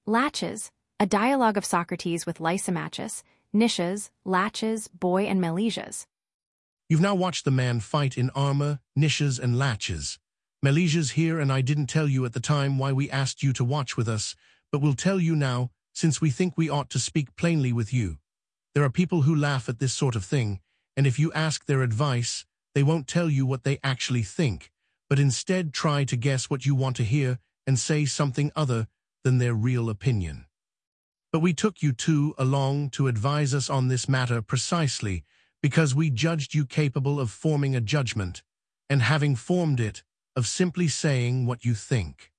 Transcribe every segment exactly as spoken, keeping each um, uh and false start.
Laches, a dialogue of Socrates with Lysimachus, Nicias, Laches, Boy, and Melesus. You've now watched the man fight in armor, Nicias, and Laches. Melesus here, and I didn't tell you at the time why we asked you to watch with us, but we'll tell you now, since we think we ought to speak plainly with you. There are people who laugh at this sort of thing, and if you ask their advice, they won't tell you what they actually think, but instead try to guess what you want to hear and say something other than their real opinion. But we took you two along to advise us on this matter precisely because we judged you capable of forming a judgment, and having formed it, of simply saying what you think.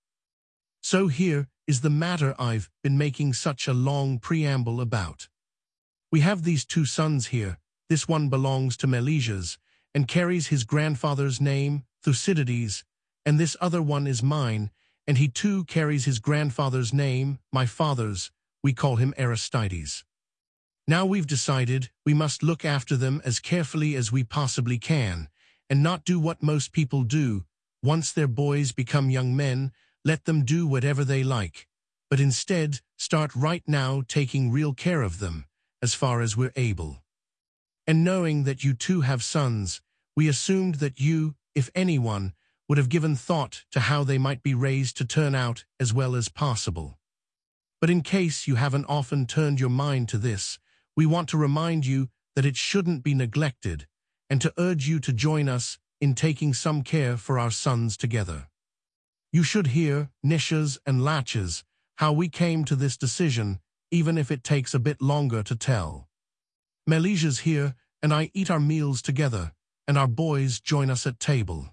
So here is the matter I've been making such a long preamble about. We have these two sons here. This one belongs to Melesus and carries his grandfather's name, Thucydides, and this other one is mine, and he too carries his grandfather's name, my father's. We call him Aristides. Now we've decided we must look after them as carefully as we possibly can, and not do what most people do. Once their boys become young men, let them do whatever they like, but instead start right now taking real care of them, as far as we're able. And knowing that you two have sons, we assumed that you, if anyone, would have given thought to how they might be raised to turn out as well as possible. But in case you haven't often turned your mind to this, we want to remind you that it shouldn't be neglected, and to urge you to join us in taking some care for our sons together. You should hear, Nicias and Laches, how we came to this decision, even if it takes a bit longer to tell. Melesus here and I eat our meals together, and our boys join us at table.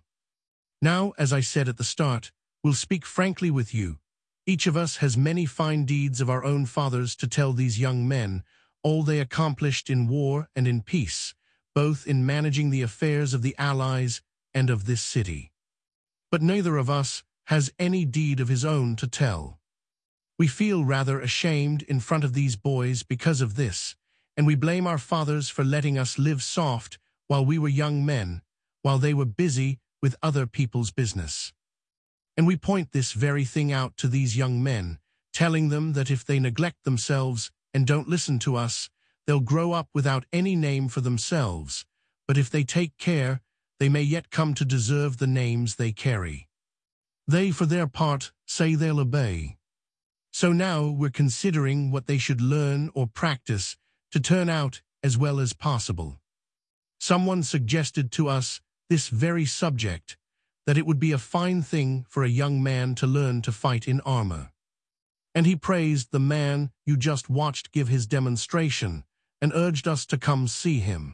Now, as I said at the start, we'll speak frankly with you. Each of us has many fine deeds of our own fathers to tell these young men, all they accomplished in war and in peace, both in managing the affairs of the allies and of this city. But neither of us has any deed of his own to tell. We feel rather ashamed in front of these boys because of this, and we blame our fathers for letting us live soft while we were young men, while they were busy with other people's business. And we point this very thing out to these young men, telling them that if they neglect themselves and don't listen to us, they'll grow up without any name for themselves, but if they take care, they may yet come to deserve the names they carry. They, for their part, say they'll obey. So now we're considering what they should learn or practice to turn out as well as possible. Someone suggested to us this very subject, that it would be a fine thing for a young man to learn to fight in armor. And he praised the man you just watched give his demonstration and urged us to come see him.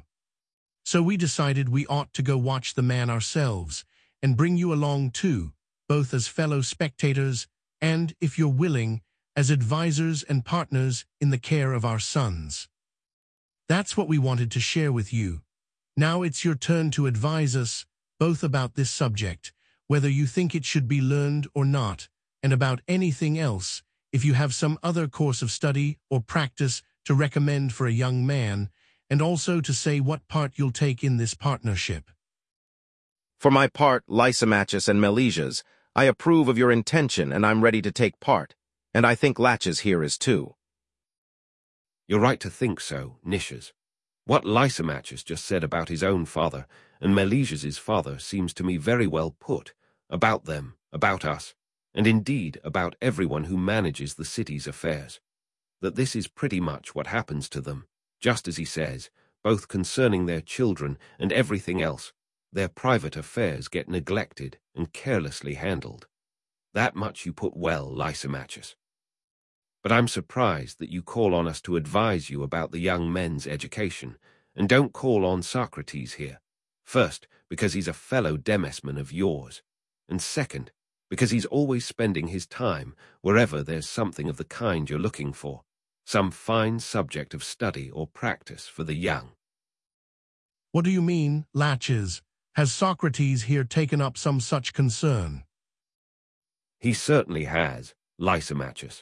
So we decided we ought to go watch the man ourselves and bring you along too, both as fellow spectators and, if you're willing, as advisors and partners in the care of our sons. That's what we wanted to share with you. Now it's your turn to advise us, both about this subject, whether you think it should be learned or not, and about anything else, if you have some other course of study or practice to recommend for a young man, and also to say what part you'll take in this partnership. For my part, Lysimachus and Melesus, I approve of your intention and I'm ready to take part, and I think Laches here is too. You're right to think so, Nicias. What Lysimachus just said about his own father and Melesus's father seems to me very well put, about them, about us, and indeed about everyone who manages the city's affairs, that this is pretty much what happens to them, just as he says, both concerning their children and everything else. Their private affairs get neglected and carelessly handled. That much you put well, Lysimachus. But I'm surprised that you call on us to advise you about the young men's education, and don't call on Socrates here. First, because he's a fellow demesman of yours, and second, because he's always spending his time wherever there's something of the kind you're looking for, some fine subject of study or practice for the young. What do you mean, Laches? Has Socrates here taken up some such concern? He certainly has, Lysimachus.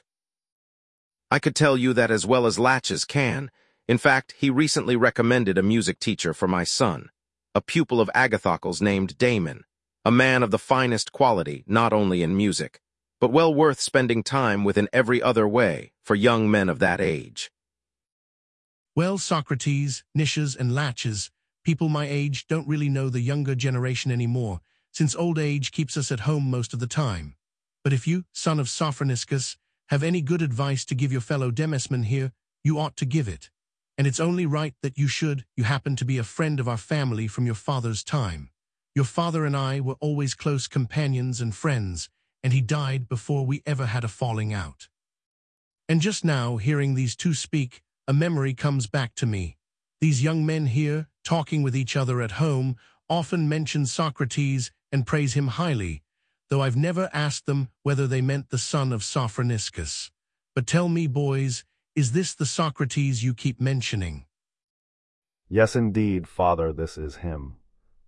I could tell you that as well as Laches can. In fact, he recently recommended a music teacher for my son, a pupil of Agathocles named Damon, a man of the finest quality, not only in music, but well worth spending time with in every other way for young men of that age. Well, Socrates, Nicias, and Laches, people my age don't really know the younger generation anymore, since old age keeps us at home most of the time. But if you, son of Sophroniscus, have any good advice to give your fellow demesmen here, you ought to give it. And it's only right that you should. You happen to be a friend of our family from your father's time. Your father and I were always close companions and friends, and he died before we ever had a falling out. And just now, hearing these two speak, a memory comes back to me. These young men here, talking with each other at home, often mention Socrates and praise him highly, though I've never asked them whether they meant the son of Sophroniscus. But tell me, boys, is this the Socrates you keep mentioning? Yes, indeed, father, this is him.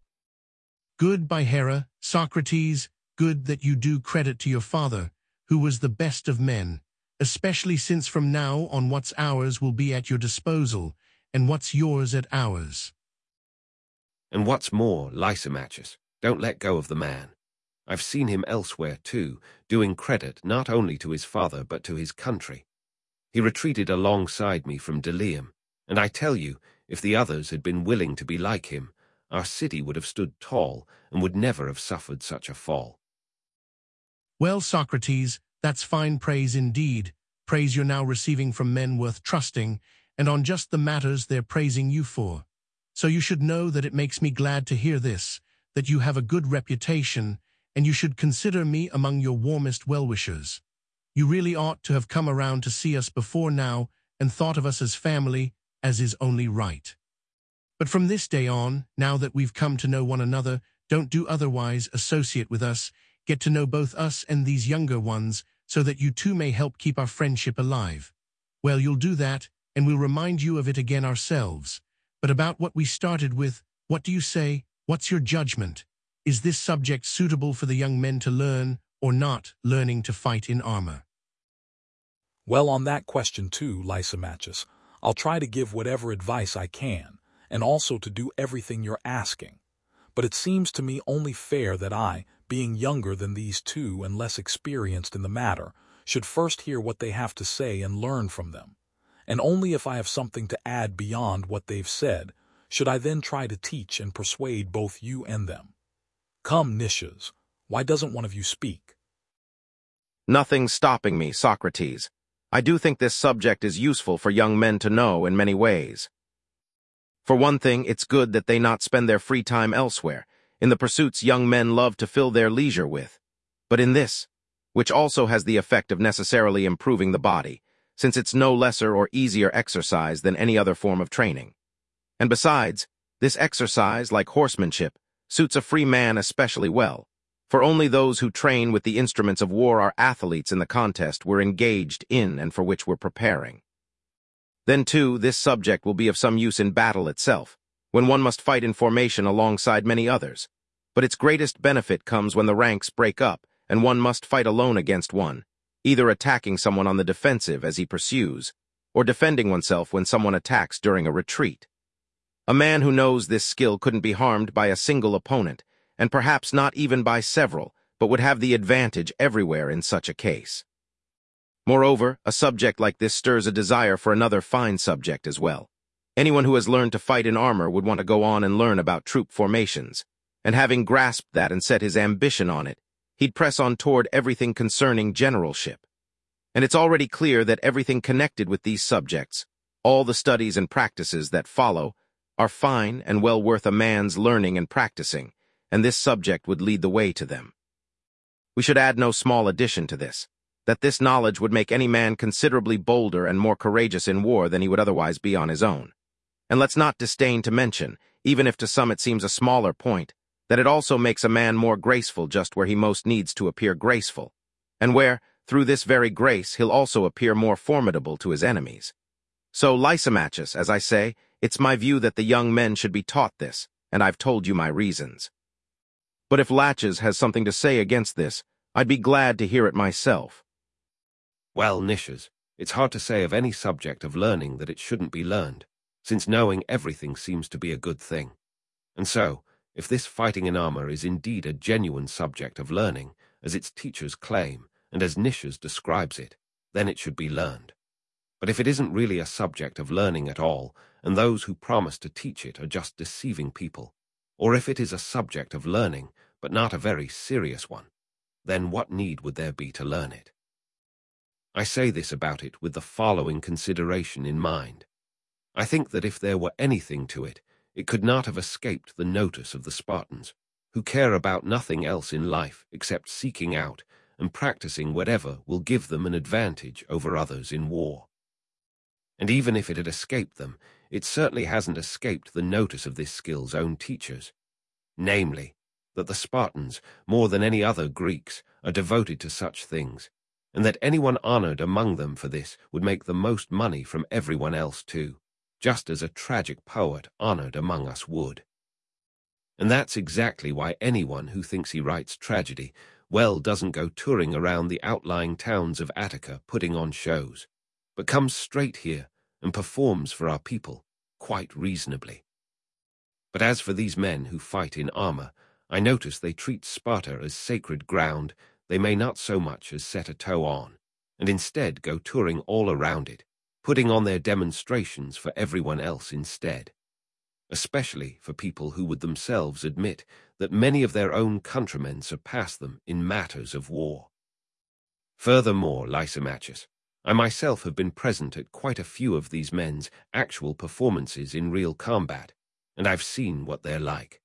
Good, by Hera, Socrates, good that you do credit to your father, who was the best of men, especially since from now on what's ours will be at your disposal, and what's yours at ours. And what's more, Lysimachus, don't let go of the man. I've seen him elsewhere too, doing credit not only to his father but to his country. He retreated alongside me from Delium, and I tell you, if the others had been willing to be like him, our city would have stood tall and would never have suffered such a fall. Well, Socrates, that's fine praise indeed, praise you're now receiving from men worth trusting, and on just the matters they're praising you for. So you should know that it makes me glad to hear this, that you have a good reputation, and you should consider me among your warmest well-wishers. You really ought to have come around to see us before now and thought of us as family, as is only right. But from this day on, now that we've come to know one another, don't do otherwise, associate with us, get to know both us and these younger ones, so that you too may help keep our friendship alive. Well, you'll do that, and we'll remind you of it again ourselves. But about what we started with, what do you say? What's your judgment? Is this subject suitable for the young men to learn, or not, learning to fight in armor? Well, on that question too, Lysimachus, I'll try to give whatever advice I can, and also to do everything you're asking. But it seems to me only fair that I, being younger than these two and less experienced in the matter, should first hear what they have to say and learn from them. And only if I have something to add beyond what they've said, should I then try to teach and persuade both you and them. Come, Nicias, why doesn't one of you speak? Nothing's stopping me, Socrates. I do think this subject is useful for young men to know in many ways. For one thing, it's good that they not spend their free time elsewhere, in the pursuits young men love to fill their leisure with, but in this, which also has the effect of necessarily improving the body, since it's no lesser or easier exercise than any other form of training. And besides, this exercise, like horsemanship, suits a free man especially well, for only those who train with the instruments of war are athletes in the contest we're engaged in and for which we're preparing. Then, too, this subject will be of some use in battle itself, when one must fight in formation alongside many others. But its greatest benefit comes when the ranks break up and one must fight alone against one, either attacking someone on the defensive as he pursues, or defending oneself when someone attacks during a retreat. A man who knows this skill couldn't be harmed by a single opponent, and perhaps not even by several, but would have the advantage everywhere in such a case. Moreover, a subject like this stirs a desire for another fine subject as well. Anyone who has learned to fight in armor would want to go on and learn about troop formations, and having grasped that and set his ambition on it, he'd press on toward everything concerning generalship. And it's already clear that everything connected with these subjects, all the studies and practices that follow, are fine and well worth a man's learning and practicing, and this subject would lead the way to them. We should add no small addition to this, that this knowledge would make any man considerably bolder and more courageous in war than he would otherwise be on his own. And let's not disdain to mention, even if to some it seems a smaller point, that it also makes a man more graceful just where he most needs to appear graceful, and where, through this very grace, he'll also appear more formidable to his enemies. So, Lysimachus, as I say, it's my view that the young men should be taught this, and I've told you my reasons. But if Laches has something to say against this, I'd be glad to hear it myself. Well, Nicias, it's hard to say of any subject of learning that it shouldn't be learned, since knowing everything seems to be a good thing. And so, if this fighting in armor is indeed a genuine subject of learning, as its teachers claim, and as Nicias describes it, then it should be learned. But if it isn't really a subject of learning at all, and those who promise to teach it are just deceiving people, or if it is a subject of learning, but not a very serious one, then what need would there be to learn it? I say this about it with the following consideration in mind. I think that if there were anything to it, it could not have escaped the notice of the Spartans, who care about nothing else in life except seeking out and practicing whatever will give them an advantage over others in war. And even if it had escaped them, it certainly hasn't escaped the notice of this skill's own teachers, namely, that the Spartans, more than any other Greeks, are devoted to such things, and that anyone honored among them for this would make the most money from everyone else too, just as a tragic poet honored among us would. And that's exactly why anyone who thinks he writes tragedy well doesn't go touring around the outlying towns of Attica putting on shows, but comes straight here and performs for our people quite reasonably. But as for these men who fight in armor, I notice they treat Sparta as sacred ground they may not so much as set a toe on, and instead go touring all around it, putting on their demonstrations for everyone else instead, especially for people who would themselves admit that many of their own countrymen surpass them in matters of war. Furthermore, Lysimachus, I myself have been present at quite a few of these men's actual performances in real combat, and I've seen what they're like.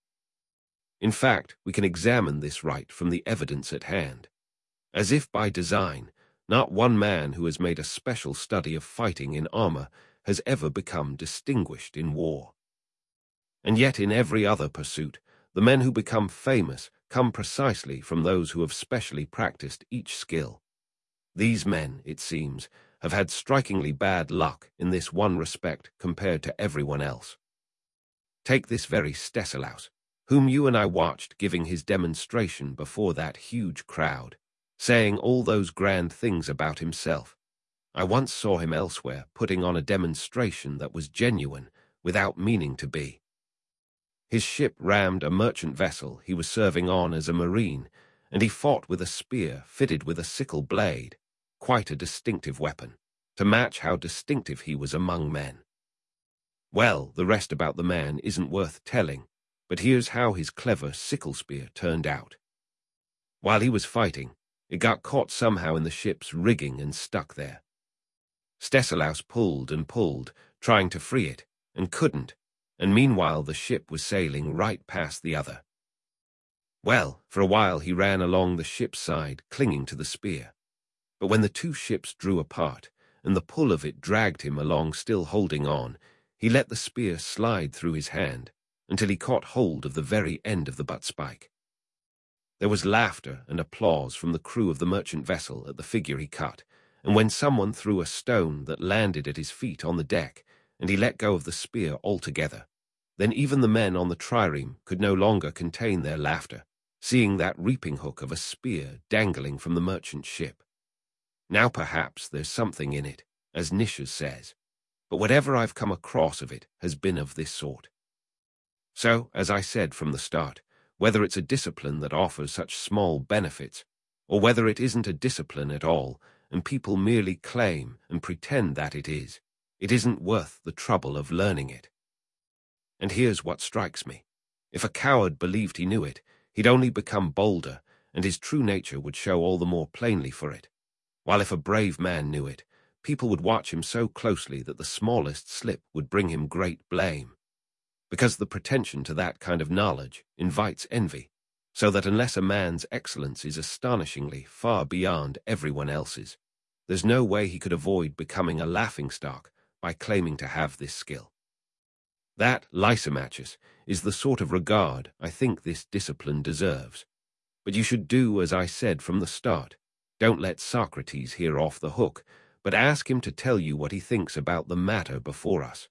In fact, we can examine this right from the evidence at hand. As if by design, not one man who has made a special study of fighting in armor has ever become distinguished in war. And yet in every other pursuit, the men who become famous come precisely from those who have specially practiced each skill. These men, it seems, have had strikingly bad luck in this one respect compared to everyone else. Take this very Stesilaus, whom you and I watched giving his demonstration before that huge crowd, saying all those grand things about himself. I once saw him elsewhere putting on a demonstration that was genuine without meaning to be. His ship rammed a merchant vessel he was serving on as a marine, and he fought with a spear fitted with a sickle blade, quite a distinctive weapon, to match how distinctive he was among men. Well, the rest about the man isn't worth telling, but here's how his clever sickle spear turned out. While he was fighting, it got caught somehow in the ship's rigging and stuck there. Stesilaus pulled and pulled, trying to free it, and couldn't, and meanwhile the ship was sailing right past the other. Well, for a while he ran along the ship's side, clinging to the spear. But when the two ships drew apart, and the pull of it dragged him along still holding on, he let the spear slide through his hand, until he caught hold of the very end of the butt spike. There was laughter and applause from the crew of the merchant vessel at the figure he cut, and when someone threw a stone that landed at his feet on the deck, and he let go of the spear altogether, then even the men on the trireme could no longer contain their laughter, seeing that reaping hook of a spear dangling from the merchant ship. Now perhaps there's something in it, as Nicias says, but whatever I've come across of it has been of this sort. So, as I said from the start, whether it's a discipline that offers such small benefits, or whether it isn't a discipline at all, and people merely claim and pretend that it is, it isn't worth the trouble of learning it. And here's what strikes me. If a coward believed he knew it, he'd only become bolder, and his true nature would show all the more plainly for it. While if a brave man knew it, people would watch him so closely that the smallest slip would bring him great blame. Because the pretension to that kind of knowledge invites envy, so that unless a man's excellence is astonishingly far beyond everyone else's, there's no way he could avoid becoming a laughingstock by claiming to have this skill. That, Lysimachus, is the sort of regard I think this discipline deserves. But you should do as I said from the start. Don't let Socrates hear off the hook, but ask him to tell you what he thinks about the matter before us.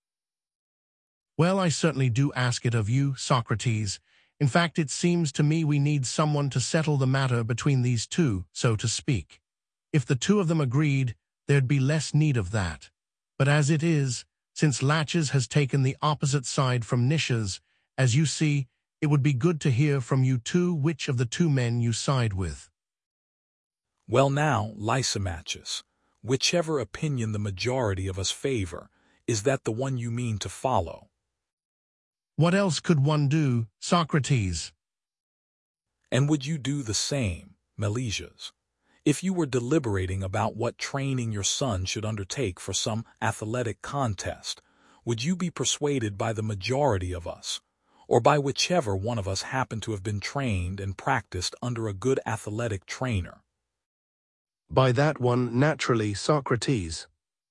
Well, I certainly do ask it of you, Socrates. In fact, it seems to me we need someone to settle the matter between these two, so to speak. If the two of them agreed, there'd be less need of that. But as it is, since Laches has taken the opposite side from Nicias, as you see, it would be good to hear from you two which of the two men you side with. Well now, Lysimachus, whichever opinion the majority of us favor, is that the one you mean to follow? What else could one do, Socrates? And would you do the same, Meleges? If you were deliberating about what training your son should undertake for some athletic contest, would you be persuaded by the majority of us, or by whichever one of us happened to have been trained and practiced under a good athletic trainer? By that one, naturally, Socrates.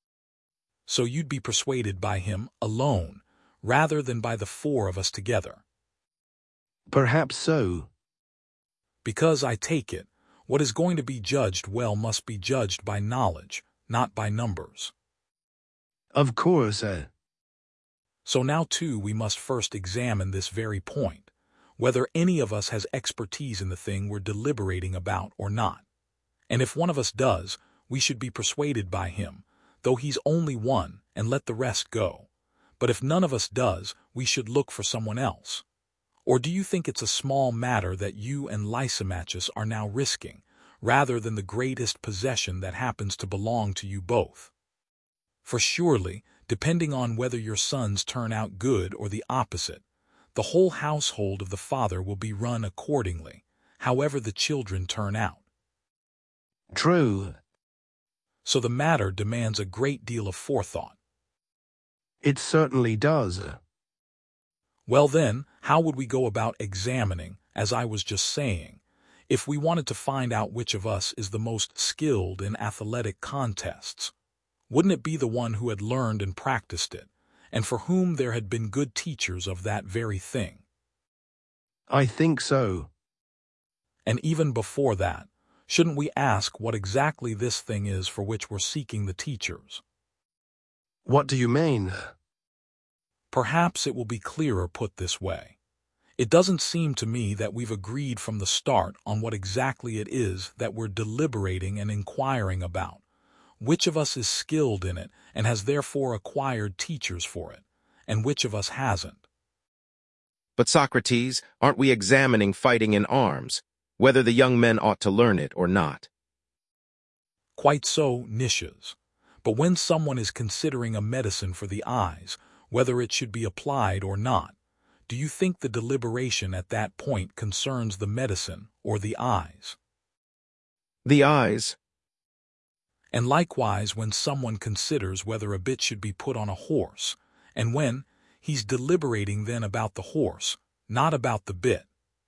So you'd be persuaded by him alone, rather than by the four of us together. Perhaps so. Because I take it, what is going to be judged well must be judged by knowledge, not by numbers. Of course, uh. So now too we must first examine this very point, whether any of us has expertise in the thing we're deliberating about or not. And if one of us does, we should be persuaded by him, though he's only one, and let the rest go. But if none of us does, we should look for someone else. Or do you think it's a small matter that you and Lysimachus are now risking, rather than the greatest possession that happens to belong to you both? For surely, depending on whether your sons turn out good or the opposite, the whole household of the father will be run accordingly, however the children turn out. True. So the matter demands a great deal of forethought. It certainly does. Well then, how would we go about examining, as I was just saying, if we wanted to find out which of us is the most skilled in athletic contests? Wouldn't it be the one who had learned and practiced it, and for whom there had been good teachers of that very thing? I think so. And even before that, shouldn't we ask what exactly this thing is for which we're seeking the teachers? What do you mean? Perhaps it will be clearer put this way. It doesn't seem to me that we've agreed from the start on what exactly it is that we're deliberating and inquiring about. Which of us is skilled in it and has therefore acquired teachers for it, and which of us hasn't? But Socrates, aren't we examining fighting in arms, whether the young men ought to learn it or not? Quite so, Nicias. But when someone is considering a medicine for the eyes, whether it should be applied or not, do you think the deliberation at that point concerns the medicine or the eyes? The eyes. And likewise when someone considers whether a bit should be put on a horse, and when he's deliberating then about the horse, not about the bit.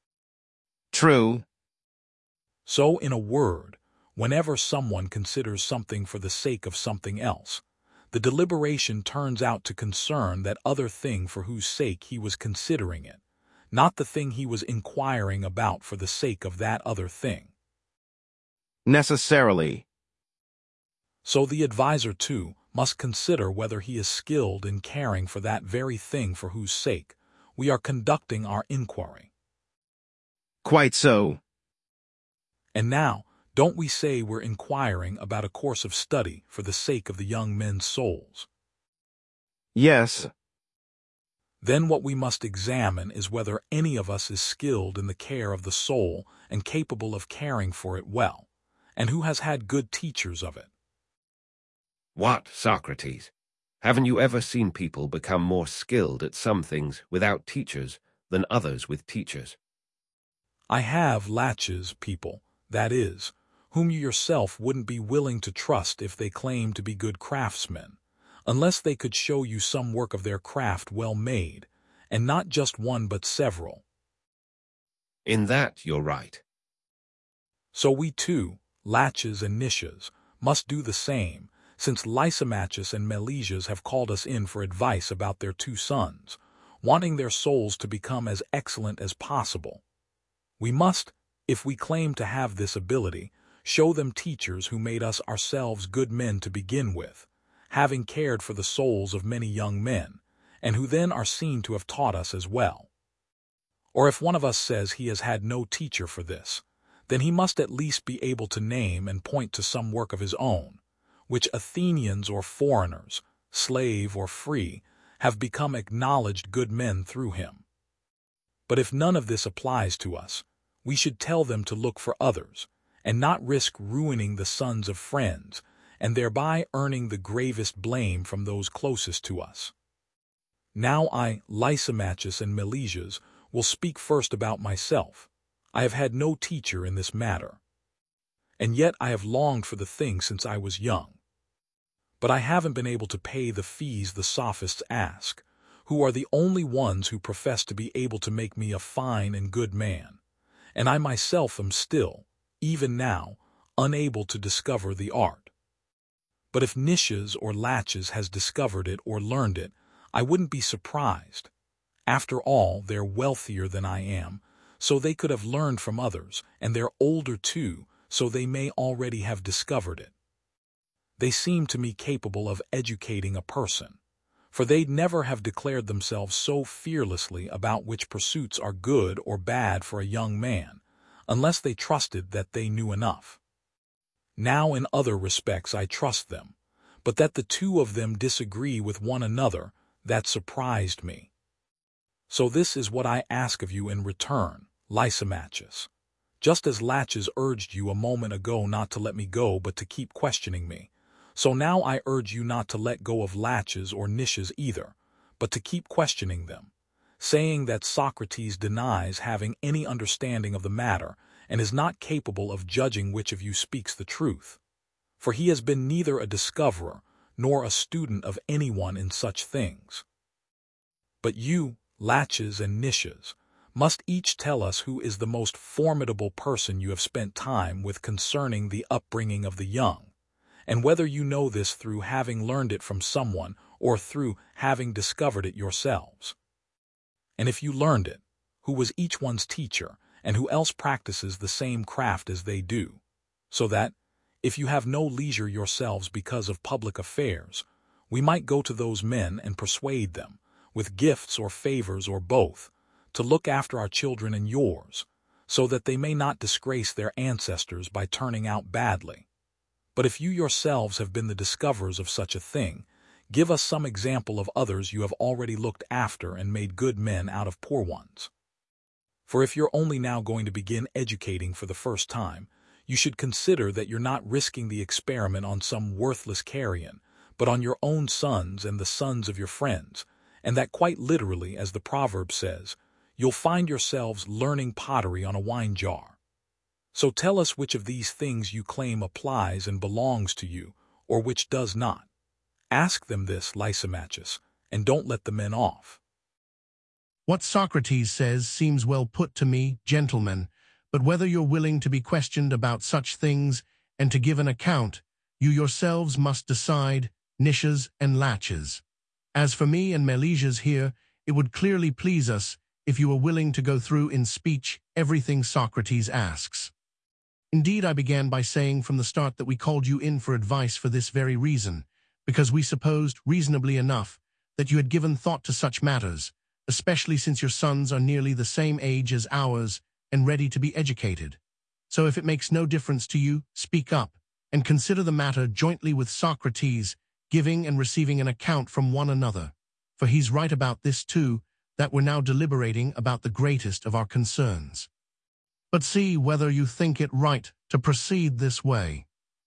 True. So, in a word, whenever someone considers something for the sake of something else, the deliberation turns out to concern that other thing for whose sake he was considering it, not the thing he was inquiring about for the sake of that other thing. Necessarily. So the advisor, too, must consider whether he is skilled in caring for that very thing for whose sake we are conducting our inquiry. Quite so. And now, don't we say we're inquiring about a course of study for the sake of the young men's souls? Yes. Then what we must examine is whether any of us is skilled in the care of the soul and capable of caring for it well, and who has had good teachers of it. What, Socrates? Haven't you ever seen people become more skilled at some things without teachers than others with teachers? I have laches people, that is, whom you yourself wouldn't be willing to trust if they claimed to be good craftsmen, unless they could show you some work of their craft well made, and not just one but several. In that you're right. So we too, Laches and Nicias, must do the same, since Lysimachus and Meleges have called us in for advice about their two sons, wanting their souls to become as excellent as possible. We must, if we claim to have this ability, show them teachers who made us ourselves good men to begin with, having cared for the souls of many young men, and who then are seen to have taught us as well. Or if one of us says he has had no teacher for this, then he must at least be able to name and point to some work of his own, which Athenians or foreigners, slave or free, have become acknowledged good men through him. But if none of this applies to us, we should tell them to look for others, and not risk ruining the sons of friends, and thereby earning the gravest blame from those closest to us. Now I, Lysimachus and Meleges, will speak first about myself. I have had no teacher in this matter, and yet I have longed for the thing since I was young. But I haven't been able to pay the fees the sophists ask, who are the only ones who profess to be able to make me a fine and good man, and I myself am still, even now, unable to discover the art. But if Nicias or Laches has discovered it or learned it, I wouldn't be surprised. After all, they're wealthier than I am, so they could have learned from others, and they're older too, so they may already have discovered it. They seem to me capable of educating a person, for they'd never have declared themselves so fearlessly about which pursuits are good or bad for a young man, unless they trusted that they knew enough. Now in other respects I trust them, but that the two of them disagree with one another, that surprised me. So this is what I ask of you in return, Lysimachus. Just as Laches urged you a moment ago not to let me go but to keep questioning me, so now I urge you not to let go of Laches or Nicias either, but to keep questioning them, saying that Socrates denies having any understanding of the matter and is not capable of judging which of you speaks the truth, for he has been neither a discoverer nor a student of anyone in such things. But you, Laches and Nicias, must each tell us who is the most formidable person you have spent time with concerning the upbringing of the young, and whether you know this through having learned it from someone or through having discovered it yourselves. And if you learned it, who was each one's teacher, and who else practices the same craft as they do, so that, if you have no leisure yourselves because of public affairs, we might go to those men and persuade them, with gifts or favors or both, to look after our children and yours, so that they may not disgrace their ancestors by turning out badly. But if you yourselves have been the discoverers of such a thing, give us some example of others you have already looked after and made good men out of poor ones. For if you're only now going to begin educating for the first time, you should consider that you're not risking the experiment on some worthless carrion, but on your own sons and the sons of your friends, and that quite literally, as the proverb says, you'll find yourselves learning pottery on a wine jar. So tell us which of these things you claim applies and belongs to you, or which does not. Ask them this, Lysimachus, and don't let the men off. What Socrates says seems well put to me, gentlemen, but whether you're willing to be questioned about such things and to give an account, you yourselves must decide, Nicias and Laches. As for me and Meleges here, it would clearly please us if you were willing to go through in speech everything Socrates asks. Indeed, I began by saying from the start that we called you in for advice for this very reason, because we supposed, reasonably enough, that you had given thought to such matters, especially since your sons are nearly the same age as ours and ready to be educated. So if it makes no difference to you, speak up, and consider the matter jointly with Socrates, giving and receiving an account from one another. For he's right about this too, that we're now deliberating about the greatest of our concerns. But see whether you think it right to proceed this way.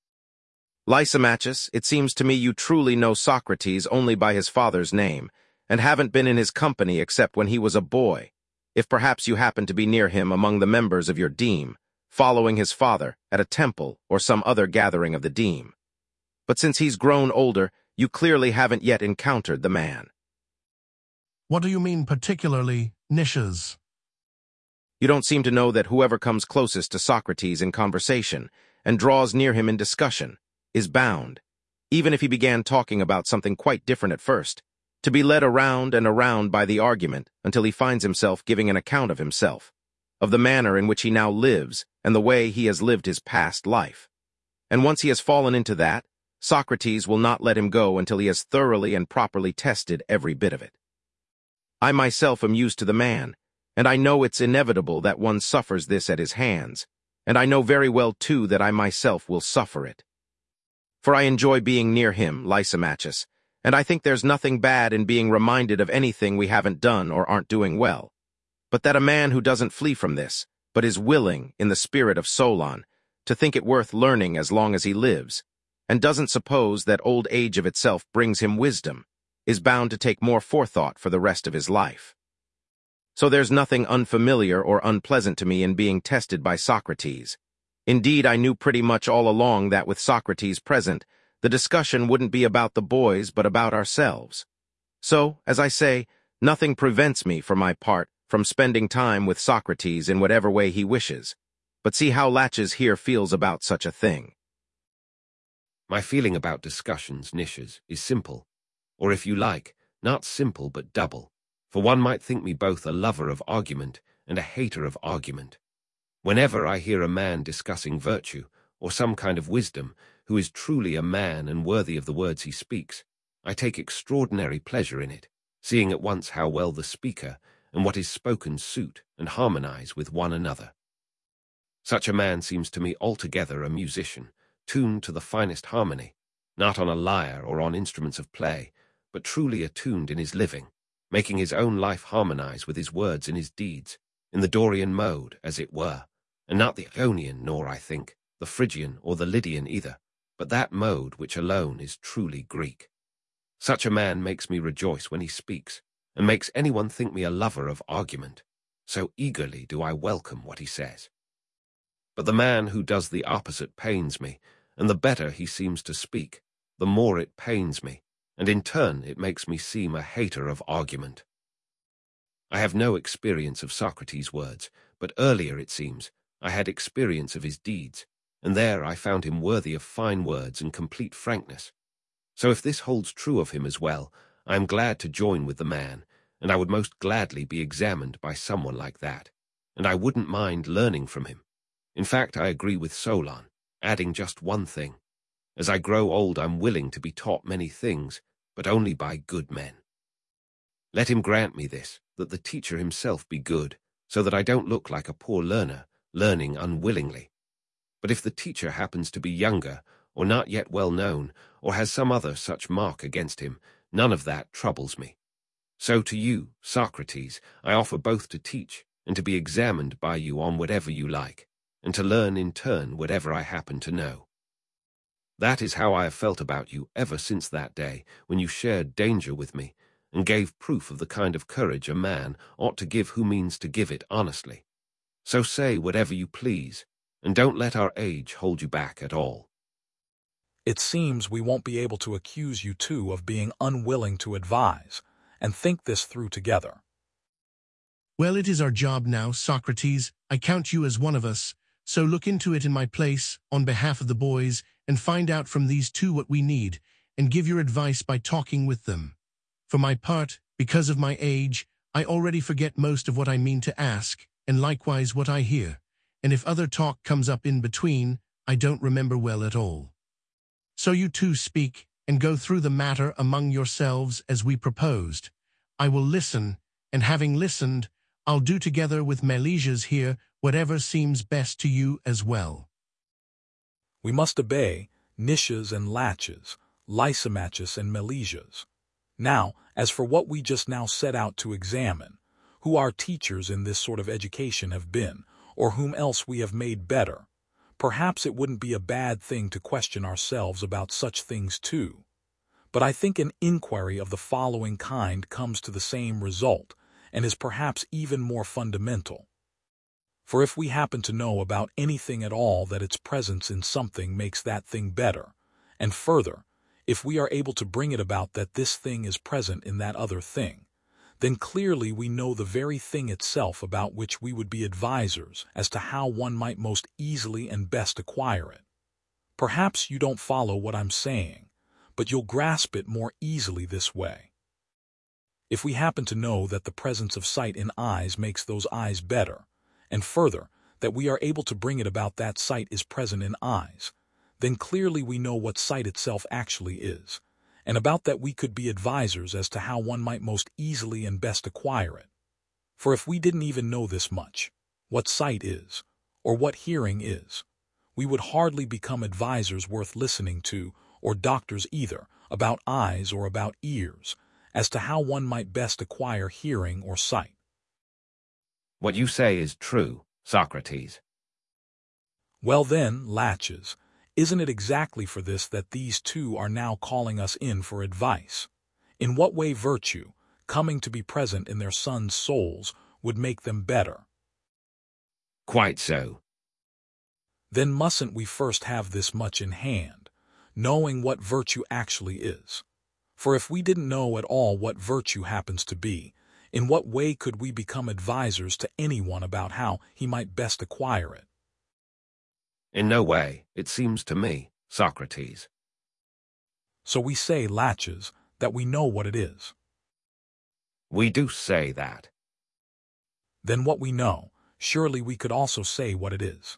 Lysimachus, it seems to me you truly know Socrates only by his father's name, and haven't been in his company except when he was a boy, if perhaps you happen to be near him among the members of your deme, following his father at a temple or some other gathering of the deme. But since he's grown older, you clearly haven't yet encountered the man. What do you mean particularly, Nicias? You don't seem to know that whoever comes closest to Socrates in conversation and draws near him in discussion is bound, even if he began talking about something quite different at first, to be led around and around by the argument until he finds himself giving an account of himself, of the manner in which he now lives and the way he has lived his past life. And once he has fallen into that, Socrates will not let him go until he has thoroughly and properly tested every bit of it. I myself am used to the man, and I know it's inevitable that one suffers this at his hands, and I know very well, too, that I myself will suffer it. For I enjoy being near him, Lysimachus, and I think there's nothing bad in being reminded of anything we haven't done or aren't doing well. But that a man who doesn't flee from this, but is willing, in the spirit of Solon, to think it worth learning as long as he lives, and doesn't suppose that old age of itself brings him wisdom, is bound to take more forethought for the rest of his life. So there's nothing unfamiliar or unpleasant to me in being tested by Socrates. Indeed, I knew pretty much all along that with Socrates present, the discussion wouldn't be about the boys but about ourselves. So, as I say, nothing prevents me, for my part, from spending time with Socrates in whatever way he wishes. But see how Latches here feels about such a thing. My feeling about discussions, Niches, is simple. Or if you like, not simple but double. For one might think me both a lover of argument and a hater of argument. Whenever I hear a man discussing virtue, or some kind of wisdom, who is truly a man and worthy of the words he speaks, I take extraordinary pleasure in it, seeing at once how well the speaker and what is spoken suit and harmonize with one another. Such a man seems to me altogether a musician, tuned to the finest harmony, not on a lyre or on instruments of play, but truly attuned in his living, making his own life harmonize with his words and his deeds, in the Dorian mode, as it were, and not the Ionian, nor, I think, the Phrygian or the Lydian either, but that mode which alone is truly Greek. Such a man makes me rejoice when he speaks, and makes anyone think me a lover of argument. So eagerly do I welcome what he says. But the man who does the opposite pains me, and the better he seems to speak, the more it pains me, and in turn it makes me seem a hater of argument. I have no experience of Socrates' words, but earlier, it seems, I had experience of his deeds, and there I found him worthy of fine words and complete frankness. So if this holds true of him as well, I am glad to join with the man, and I would most gladly be examined by someone like that, and I wouldn't mind learning from him. In fact, I agree with Solon, adding just one thing. As I grow old, I'm willing to be taught many things, but only by good men. Let him grant me this, that the teacher himself be good, so that I don't look like a poor learner, learning unwillingly. But if the teacher happens to be younger, or not yet well known, or has some other such mark against him, none of that troubles me. So to you, Socrates, I offer both to teach, and to be examined by you on whatever you like, and to learn in turn whatever I happen to know. That is how I have felt about you ever since that day when you shared danger with me, and gave proof of the kind of courage a man ought to give who means to give it honestly. So say whatever you please, and don't let our age hold you back at all. It seems we won't be able to accuse you two of being unwilling to advise, and think this through together. Well, it is our job now, Socrates. I count you as one of us, so look into it in my place, on behalf of the boys, and find out from these two what we need, and give your advice by talking with them. For my part, because of my age, I already forget most of what I mean to ask, and likewise what I hear, and if other talk comes up in between, I don't remember well at all. So you two speak, and go through the matter among yourselves as we proposed. I will listen, and having listened, I'll do together with Meleges here whatever seems best to you as well. We must obey Niches and Latches, Lysimachus and Meleges. Now, as for what we just now set out to examine, who our teachers in this sort of education have been, or whom else we have made better, perhaps it wouldn't be a bad thing to question ourselves about such things too. But I think an inquiry of the following kind comes to the same result, and is perhaps even more fundamental. For if we happen to know about anything at all that its presence in something makes that thing better, and further, if we are able to bring it about that this thing is present in that other thing, then clearly we know the very thing itself about which we would be advisers as to how one might most easily and best acquire it. Perhaps you don't follow what I'm saying, but you'll grasp it more easily this way. If we happen to know that the presence of sight in eyes makes those eyes better, and further, that we are able to bring it about that sight is present in eyes, then clearly we know what sight itself actually is, and about that we could be advisers as to how one might most easily and best acquire it. For if we didn't even know this much, what sight is, or what hearing is, we would hardly become advisers worth listening to, or doctors either, about eyes or about ears, as to how one might best acquire hearing or sight. What you say is true, Socrates. Well then, Laches, isn't it exactly for this that these two are now calling us in for advice? In what way virtue, coming to be present in their sons' souls, would make them better? Quite so. Then mustn't we first have this much in hand, knowing what virtue actually is? For if we didn't know at all what virtue happens to be, in what way could we become advisers to anyone about how he might best acquire it? In no way, it seems to me, Socrates. So we say, Laches, that we know what it is. We do say that. Then what we know, surely we could also say what it is.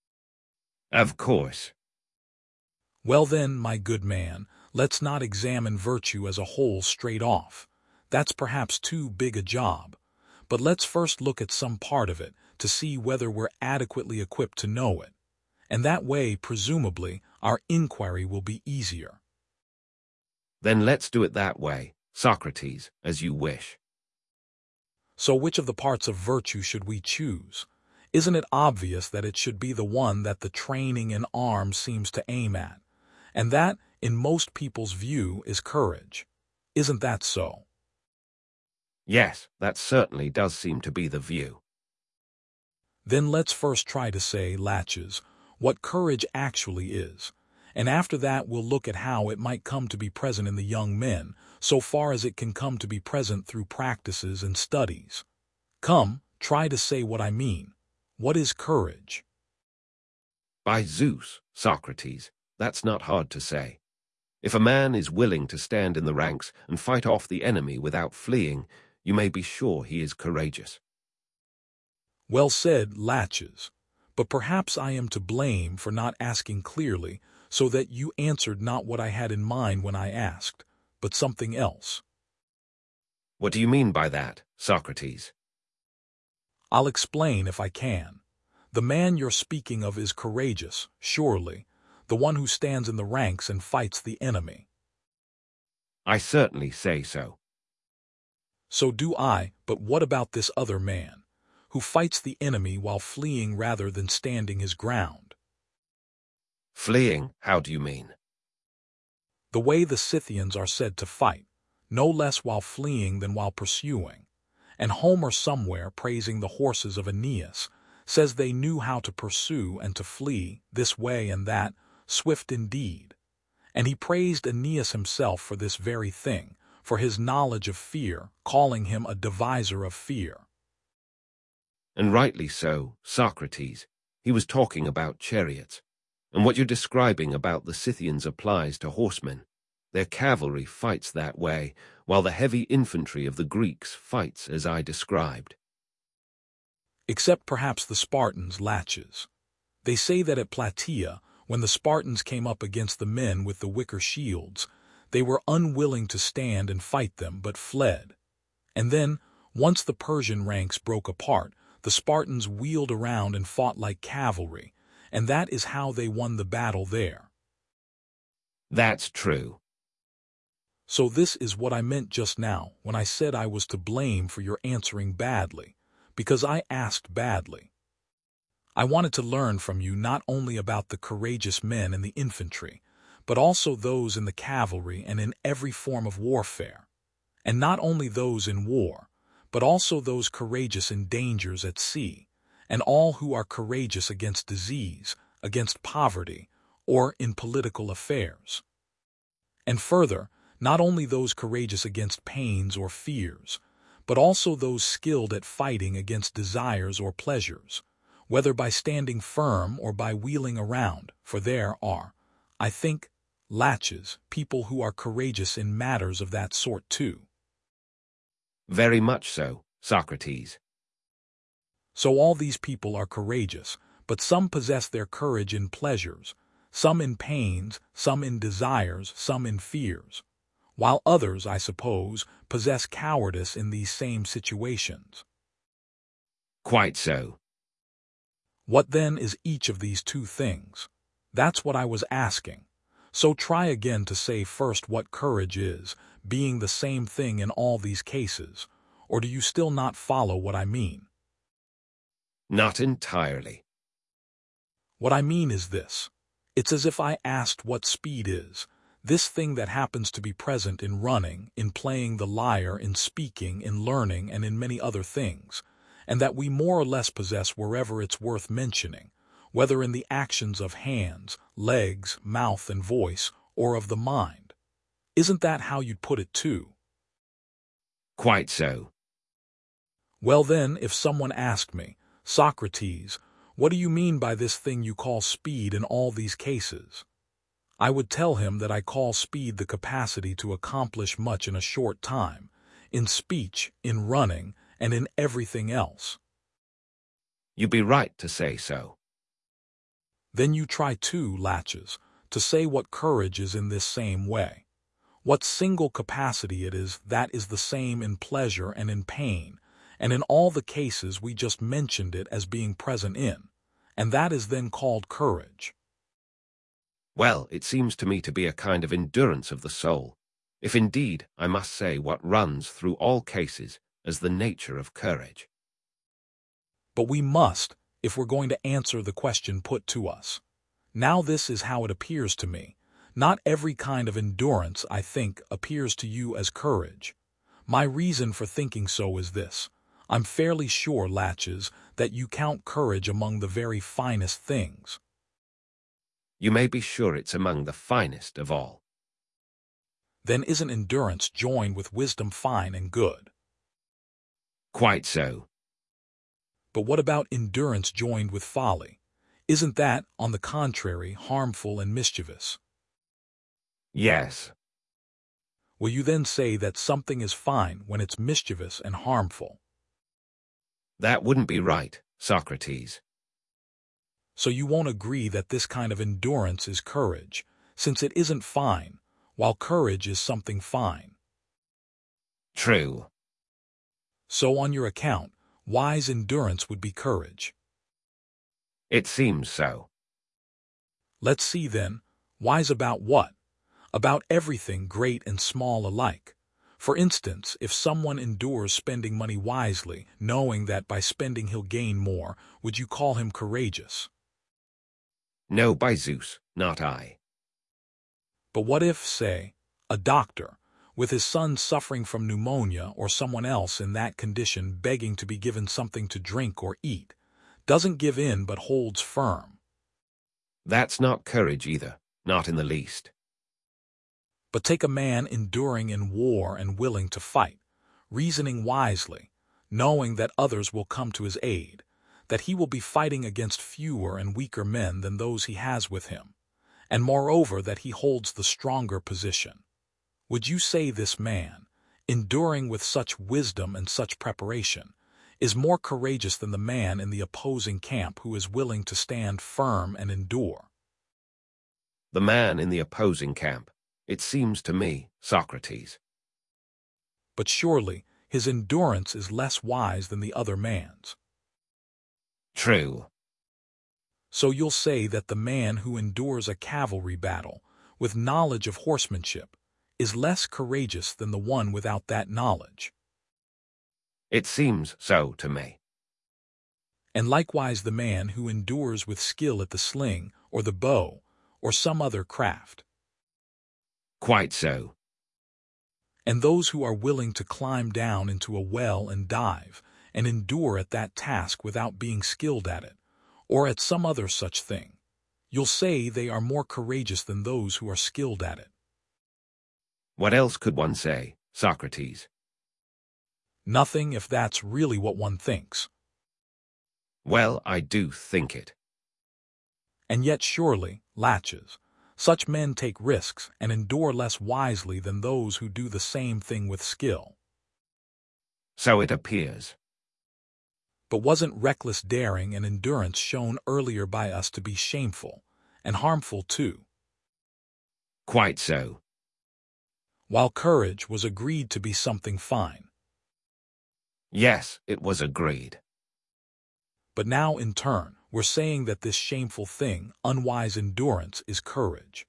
Of course. Well then, my good man, let's not examine virtue as a whole straight off. That's perhaps too big a job. But let's first look at some part of it to see whether we're adequately equipped to know it. And that way, presumably, our inquiry will be easier. Then let's do it that way, Socrates, as you wish. So which of the parts of virtue should we choose? Isn't it obvious that it should be the one that the training in arms seems to aim at, and that, in most people's view, is courage? Isn't that so? Yes, that certainly does seem to be the view. Then let's first try to say, Laches, what courage actually is, and after that we'll look at how it might come to be present in the young men, so far as it can come to be present through practices and studies. Come, try to say what I mean. What is courage? By Zeus, Socrates, that's not hard to say. If a man is willing to stand in the ranks and fight off the enemy without fleeing, you may be sure he is courageous. Well said, Laches. But perhaps I am to blame for not asking clearly, so that you answered not what I had in mind when I asked, but something else. What do you mean by that, Socrates? I'll explain if I can. The man you're speaking of is courageous, surely, the one who stands in the ranks and fights the enemy. I certainly say so. So do I, but what about this other man, who fights the enemy while fleeing rather than standing his ground? Fleeing, how do you mean? The way the Scythians are said to fight, no less while fleeing than while pursuing. And Homer somewhere, praising the horses of Aeneas, says they knew how to pursue and to flee, this way and that, swift indeed. And he praised Aeneas himself for this very thing, for his knowledge of fear, calling him a deviser of fear. And rightly so, Socrates. He was talking about chariots. And what you're describing about the Scythians applies to horsemen. Their cavalry fights that way, while the heavy infantry of the Greeks fights as I described. Except perhaps the Spartans, Laches. They say that at Plataea, when the Spartans came up against the men with the wicker shields, they were unwilling to stand and fight them, but fled. And then, once the Persian ranks broke apart, the Spartans wheeled around and fought like cavalry, and that is how they won the battle there. That's true. So this is what I meant just now when I said I was to blame for your answering badly, because I asked badly. I wanted to learn from you not only about the courageous men in the infantry, but also those in the cavalry and in every form of warfare, and not only those in war, but also those courageous in dangers at sea, and all who are courageous against disease, against poverty, or in political affairs. And further, not only those courageous against pains or fears, but also those skilled at fighting against desires or pleasures, whether by standing firm or by wheeling around, for there are, I think, Laches, people who are courageous in matters of that sort too. Very much so, Socrates. So all these people are courageous, but some possess their courage in pleasures, some in pains, some in desires, some in fears, while others, I suppose, possess cowardice in these same situations. Quite so. What then is each of these two things? That's what I was asking. So try again to say first what courage is, being the same thing in all these cases, or do you still not follow what I mean? Not entirely. What I mean is this. It's as if I asked what speed is, this thing that happens to be present in running, in playing the lyre, in speaking, in learning, and in many other things, and that we more or less possess wherever it's worth mentioning, whether in the actions of hands, legs, mouth, and voice, or of the mind. Isn't that how you'd put it too? Quite so. Well then, if someone asked me, Socrates, what do you mean by this thing you call speed in all these cases? I would tell him that I call speed the capacity to accomplish much in a short time, in speech, in running, and in everything else. You be right to say so. Then you try too, Laches, to say what courage is in this same way. What single capacity it is that is the same in pleasure and in pain, and in all the cases we just mentioned it as being present in, and that is then called courage. Well, it seems to me to be a kind of endurance of the soul, if indeed I must say what runs through all cases as the nature of courage. But we must, if we're going to answer the question put to us. Now this is how it appears to me. Not every kind of endurance, I think, appears to you as courage. My reason for thinking so is this. I'm fairly sure, Laches, that you count courage among the very finest things. You may be sure it's among the finest of all. Then isn't endurance joined with wisdom fine and good? Quite so. But what about endurance joined with folly? Isn't that, on the contrary, harmful and mischievous? Yes. Will you then say that something is fine when it's mischievous and harmful? That wouldn't be right, Socrates. So you won't agree that this kind of endurance is courage, since it isn't fine, while courage is something fine. True. So on your account, wise endurance would be courage. It seems so. Let's see then, wise about what? About everything great and small alike. For instance, if someone endures spending money wisely, knowing that by spending he'll gain more, would you call him courageous? No, by Zeus, not I. But what if, say, a doctor, with his son suffering from pneumonia or someone else in that condition begging to be given something to drink or eat, doesn't give in but holds firm? That's not courage either, not in the least. But take a man enduring in war and willing to fight, reasoning wisely, knowing that others will come to his aid, that he will be fighting against fewer and weaker men than those he has with him, and moreover that he holds the stronger position. Would you say this man, enduring with such wisdom and such preparation, is more courageous than the man in the opposing camp who is willing to stand firm and endure? The man in the opposing camp, it seems to me, Socrates. But surely his endurance is less wise than the other man's. True. So you'll say that the man who endures a cavalry battle with knowledge of horsemanship is less courageous than the one without that knowledge. It seems so to me. And likewise the man who endures with skill at the sling or the bow or some other craft. Quite so. And those who are willing to climb down into a well and dive and endure at that task without being skilled at it, or at some other such thing, you'll say they are more courageous than those who are skilled at it. What else could one say, Socrates? Nothing if that's really what one thinks. Well, I do think it. And yet surely, Laches, such men take risks and endure less wisely than those who do the same thing with skill. So it appears. But wasn't reckless daring and endurance shown earlier by us to be shameful, and harmful too? Quite so. While courage was agreed to be something fine. Yes, it was agreed. But now, in turn, we're saying that this shameful thing, unwise endurance, is courage.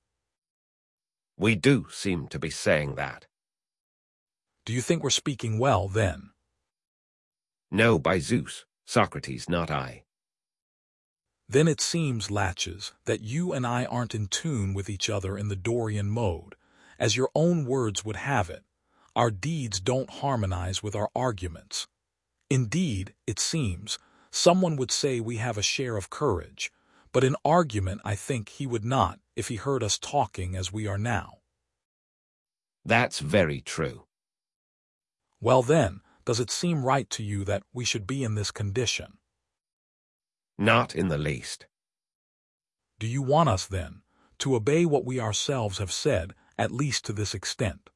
We do seem to be saying that. Do you think we're speaking well, then? No, by Zeus, Socrates, not I. Then it seems, Latches, that you and I aren't in tune with each other in the Dorian mode. As your own words would have it, our deeds don't harmonize with our arguments. Indeed, it seems, someone would say we have a share of courage, but in argument I think he would not if he heard us talking as we are now. That's very true. Well then, does it seem right to you that we should be in this condition? Not in the least. Do you want us, then, to obey what we ourselves have said, at least to this extent?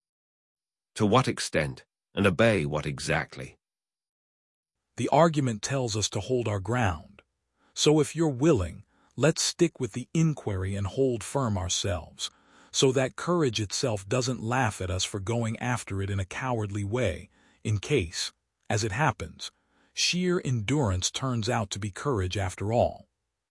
To what extent, and obey what exactly? The argument tells us to hold our ground. So if you're willing, let's stick with the inquiry and hold firm ourselves, so that courage itself doesn't laugh at us for going after it in a cowardly way, in case, as it happens, sheer endurance turns out to be courage after all.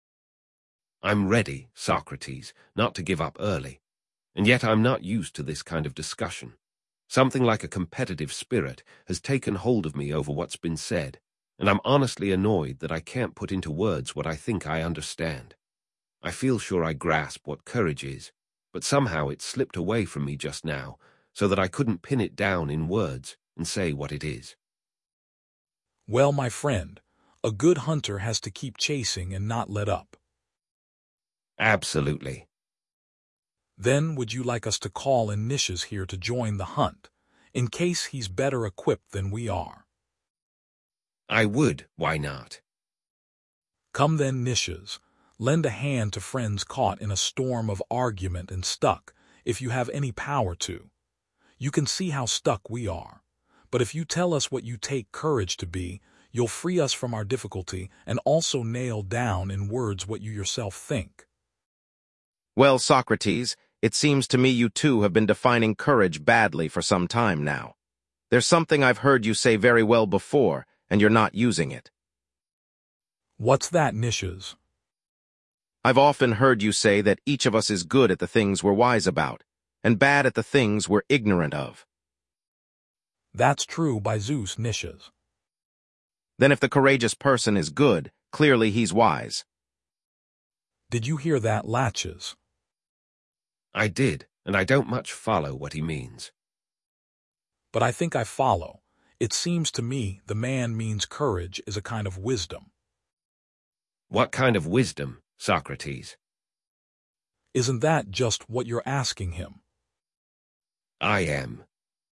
I'm ready, Socrates, not to give up early, and yet I'm not used to this kind of discussion. Something like a competitive spirit has taken hold of me over what's been said, and I'm honestly annoyed that I can't put into words what I think I understand. I feel sure I grasp what courage is, but somehow it slipped away from me just now, so that I couldn't pin it down in words and say what it is. Well, my friend, a good hunter has to keep chasing and not let up. Absolutely. Then would you like us to call in Nicias here to join the hunt, in case he's better equipped than we are? I would, why not? Come then, Nicias, lend a hand to friends caught in a storm of argument and stuck, if you have any power to. You can see how stuck we are, but if you tell us what you take courage to be, you'll free us from our difficulty and also nail down in words what you yourself think. Well, Socrates, it seems to me you two have been defining courage badly for some time now. There's something I've heard you say very well before, and you're not using it. What's that, Nicias? I've often heard you say that each of us is good at the things we're wise about, and bad at the things we're ignorant of. That's true by Zeus, Nicias. Then if the courageous person is good, clearly he's wise. Did you hear that, Latches? I did, and I don't much follow what he means. But I think I follow. It seems to me the man means courage is a kind of wisdom. What kind of wisdom, Socrates? Isn't that just what you're asking him? I am.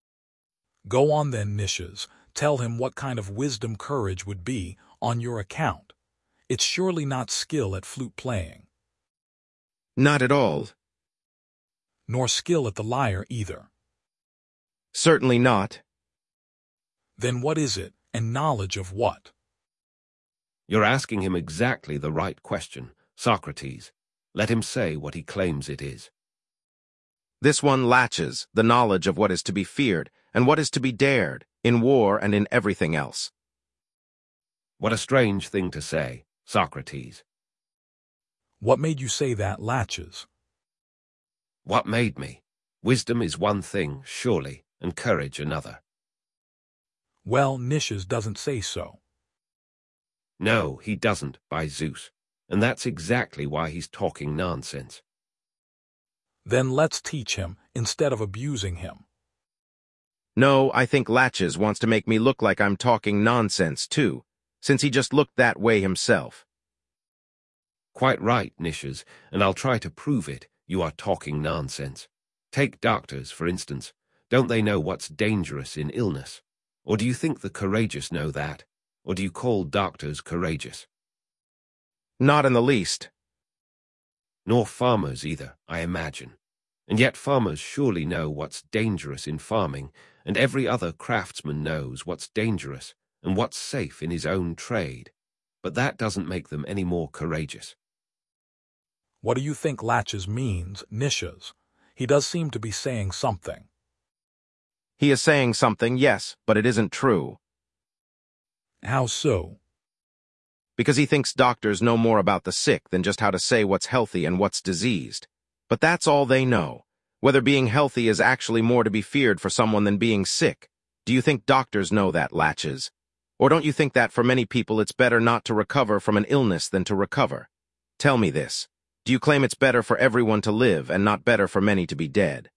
Go on then, Nicias. Tell him what kind of wisdom courage would be on your account. It's surely not skill at flute playing. Not at all. Nor skill at the lyre either. Certainly not. Then what is it, and knowledge of what? You're asking him exactly the right question, Socrates. Let him say what he claims it is. This one latches the knowledge of what is to be feared and what is to be dared, in war and in everything else. What a strange thing to say, Socrates. What made you say that, Latches? What made me? Wisdom is one thing, surely, and courage another. Well, Nicias doesn't say so. No, he doesn't, by Zeus, and that's exactly why he's talking nonsense. Then let's teach him, instead of abusing him. No, I think Latches wants to make me look like I'm talking nonsense, too, since he just looked that way himself. Quite right, Nicias, and I'll try to prove it. You are talking nonsense. Take doctors, for instance. Don't they know what's dangerous in illness? Or do you think the courageous know that? Or do you call doctors courageous? Not in the least. Nor farmers either, I imagine. And yet farmers surely know what's dangerous in farming, and every other craftsman knows what's dangerous and what's safe in his own trade. But that doesn't make them any more courageous. What do you think Latches means, Nicias? He does seem to be saying something. He is saying something, yes, but it isn't true. How so? Because he thinks doctors know more about the sick than just how to say what's healthy and what's diseased. But that's all they know. Whether being healthy is actually more to be feared for someone than being sick. Do you think doctors know that, Latches? Or don't you think that for many people it's better not to recover from an illness than to recover? Tell me this. Do you claim it's better for everyone to live and not better for many to be dead?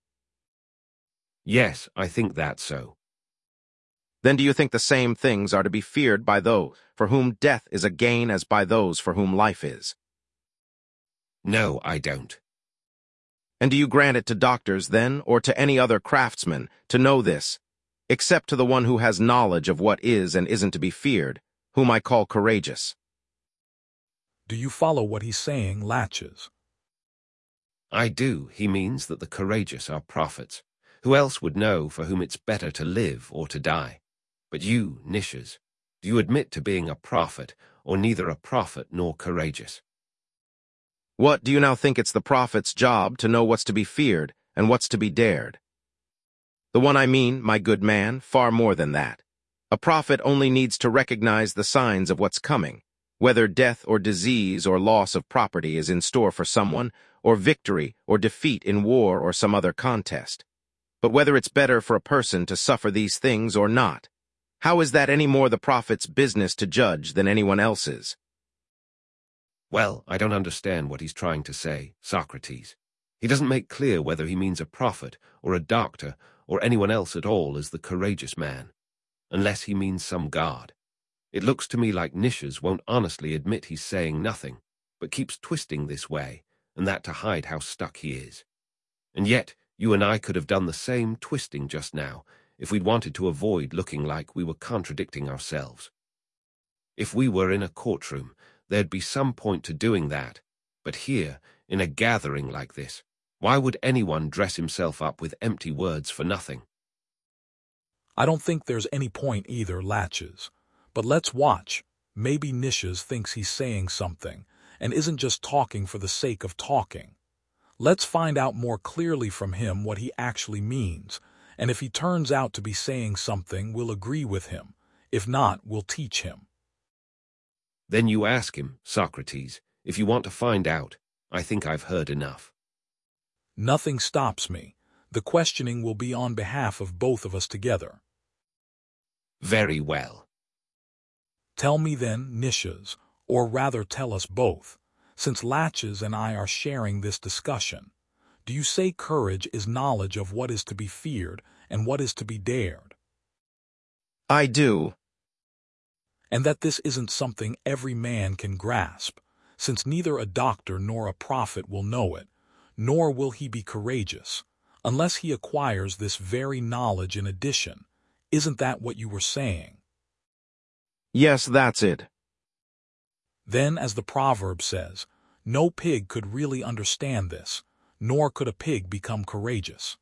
Yes, I think that's so. Then do you think the same things are to be feared by those for whom death is a gain as by those for whom life is? No, I don't. And do you grant it to doctors, then, or to any other craftsman, to know this, except to the one who has knowledge of what is and isn't to be feared, whom I call courageous? Do you follow what he's saying, Latches? I do. He means that the courageous are prophets. Who else would know for whom it's better to live or to die? But you, Nishas, do you admit to being a prophet, or neither a prophet nor courageous? What, do you now think it's the prophet's job to know what's to be feared and what's to be dared? The one I mean, my good man, far more than that. A prophet only needs to recognize the signs of what's coming, whether death or disease or loss of property is in store for someone, or victory or defeat in war or some other contest. But whether it's better for a person to suffer these things or not, how is that any more the prophet's business to judge than anyone else's? Well, I don't understand what he's trying to say, Socrates. He doesn't make clear whether he means a prophet or a doctor or anyone else at all as the courageous man, unless he means some god. It looks to me like Nishas won't honestly admit he's saying nothing, but keeps twisting this way, and that to hide how stuck he is. And yet, you and I could have done the same twisting just now if we'd wanted to avoid looking like we were contradicting ourselves. If we were in a courtroom, there'd be some point to doing that, but here, in a gathering like this, why would anyone dress himself up with empty words for nothing? I don't think there's any point either, Latches. But let's watch. Maybe Nishas thinks he's saying something, and isn't just talking for the sake of talking. Let's find out more clearly from him what he actually means, and if he turns out to be saying something, we'll agree with him. If not, we'll teach him. Then you ask him, Socrates, if you want to find out. I think I've heard enough. Nothing stops me. The questioning will be on behalf of both of us together. Very well. Tell me then, Nishas, or rather tell us both, since Latches and I are sharing this discussion. Do you say courage is knowledge of what is to be feared and what is to be dared? I do. And that this isn't something every man can grasp, since neither a doctor nor a prophet will know it, nor will he be courageous, unless he acquires this very knowledge in addition. Isn't that what you were saying? Yes, that's it. Then, as the proverb says, no pig could really understand this, nor could a pig become courageous.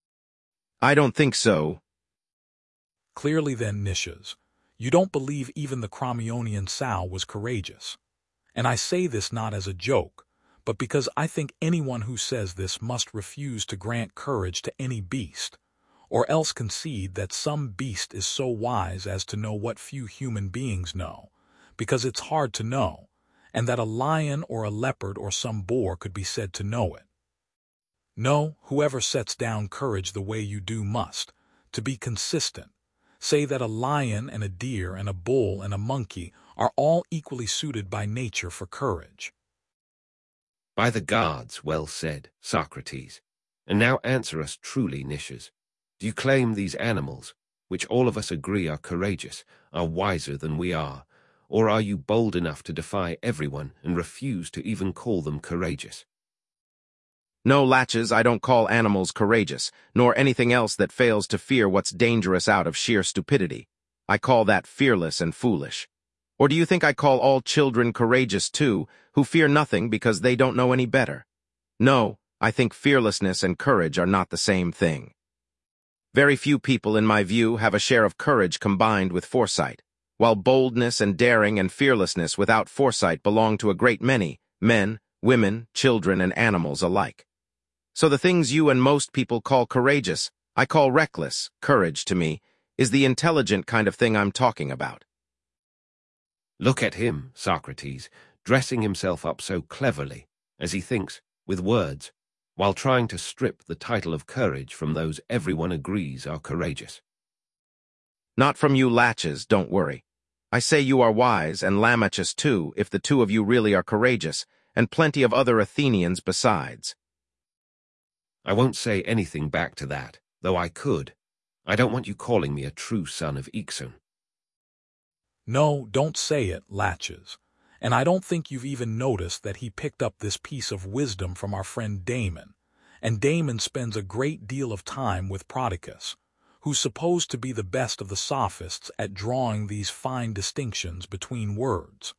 I don't think so. Clearly then, Nishas, you don't believe even the Crommyonian sow was courageous. And I say this not as a joke, but because I think anyone who says this must refuse to grant courage to any beast, or else concede that some beast is so wise as to know what few human beings know, because it's hard to know, and that a lion or a leopard or some boar could be said to know it. No, whoever sets down courage the way you do must, to be consistent, say that a lion and a deer and a bull and a monkey are all equally suited by nature for courage. By the gods, well said, Socrates. And now answer us truly, Nishas. Do you claim these animals, which all of us agree are courageous, are wiser than we are, or are you bold enough to defy everyone and refuse to even call them courageous? No, Latches, I don't call animals courageous, nor anything else that fails to fear what's dangerous out of sheer stupidity. I call that fearless and foolish. Or do you think I call all children courageous too, who fear nothing because they don't know any better? No, I think fearlessness and courage are not the same thing. Very few people, in my view, have a share of courage combined with foresight, while boldness and daring and fearlessness without foresight belong to a great many, men, women, children, and animals alike. So the things you and most people call courageous, I call reckless. Courage, to me, is the intelligent kind of thing I'm talking about. Look at him, Socrates, dressing himself up so cleverly, as he thinks, with words, while trying to strip the title of courage from those everyone agrees are courageous. Not from you, Latches, don't worry. I say you are wise, and Lamachus too, if the two of you really are courageous, and plenty of other Athenians besides. I won't say anything back to that, though I could. I don't want you calling me a true son of Ixon. No, don't say it, Laches. And I don't think you've even noticed that he picked up this piece of wisdom from our friend Damon, and Damon spends a great deal of time with Prodicus, who's supposed to be the best of the sophists at drawing these fine distinctions between words.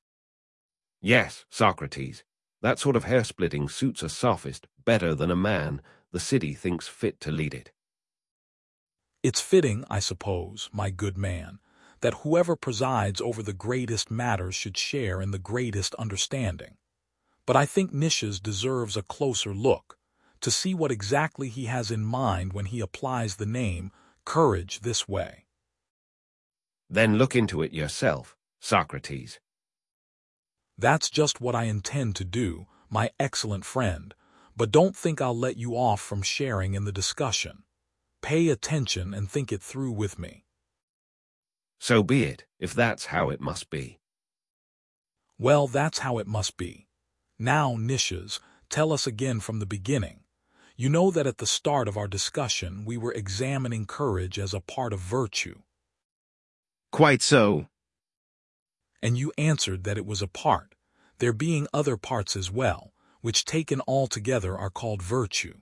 Yes, Socrates, that sort of hair-splitting suits a sophist better than a man the city thinks fit to lead it. It's fitting, I suppose, my good man, that whoever presides over the greatest matters should share in the greatest understanding. But I think Nicias deserves a closer look, to see what exactly he has in mind when he applies the name courage this way. Then look into it yourself, Socrates. That's just what I intend to do, my excellent friend, but don't think I'll let you off from sharing in the discussion. Pay attention and think it through with me. So be it, if that's how it must be. Well, that's how it must be. Now, Nicias, tell us again from the beginning. You know that at the start of our discussion we were examining courage as a part of virtue. Quite so. And you answered that it was a part, there being other parts as well, which taken all together are called virtue.